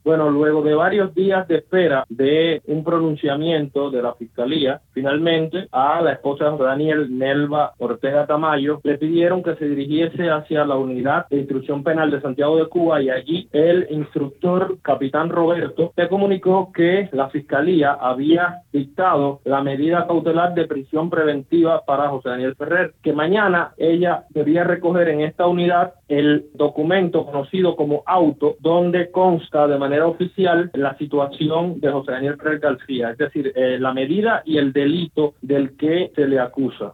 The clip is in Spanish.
Bueno, luego de varios días de espera de un pronunciamiento de la Fiscalía, finalmente a la esposa de Daniel, Nelva Ortega Tamayo, le pidieron que se dirigiese hacia la Unidad de Instrucción Penal de Santiago de Cuba y allí el instructor capitán Roberto le comunicó que la Fiscalía había dictado la medida cautelar de prisión preventiva para José Daniel Ferrer, que mañana ella debía recoger en esta unidad el documento conocido como auto, donde consta de manera oficial la situación de José Daniel Ferrer García, es decir, la medida y el delito del que se le acusa.